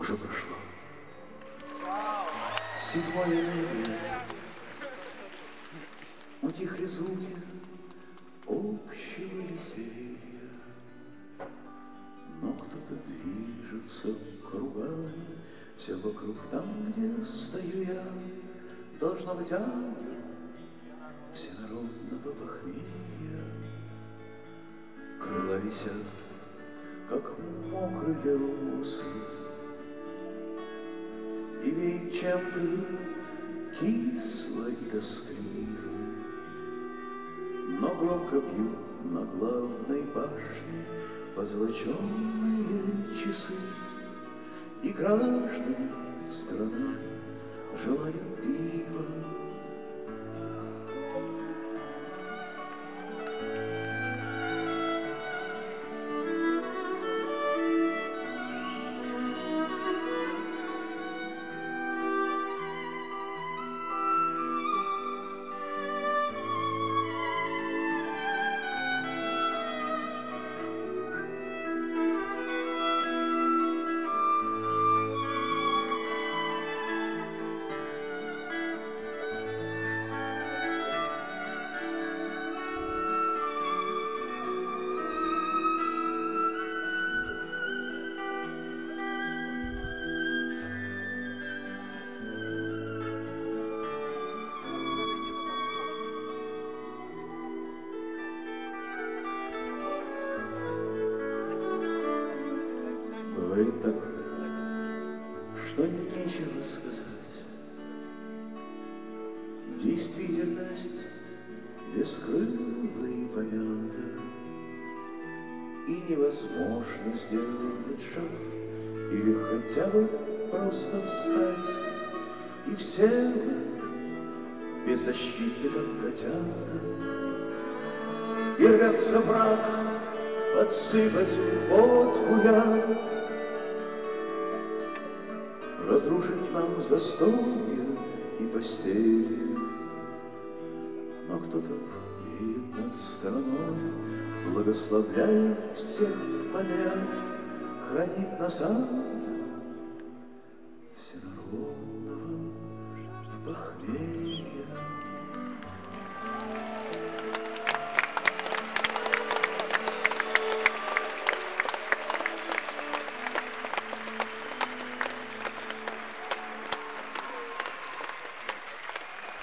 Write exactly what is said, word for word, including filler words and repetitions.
Уже прошло седьмое ноября, утихли звуки общего веселья, но кто-то движется кругами, все вокруг там, где стою я, должно быть ангел всенародного похмелья. Крыла висят, как мокрые росы, и веет чем-то кисло и тоскливо, но громко бьют на главной башне позолоченные часы, и граждане страны желают пива. Бывает так, что нечего сказать. Действительность бескрыла и помята, и невозможно сделать шаг или хотя бы просто встать. И все мы беззащитны, как котята, и рвется враг подсыпать водку яд, разрушить нам застолье и постели. Но кто-то веет над страной, благословляет всех подряд, хранит нас ангел всенародного похмелья.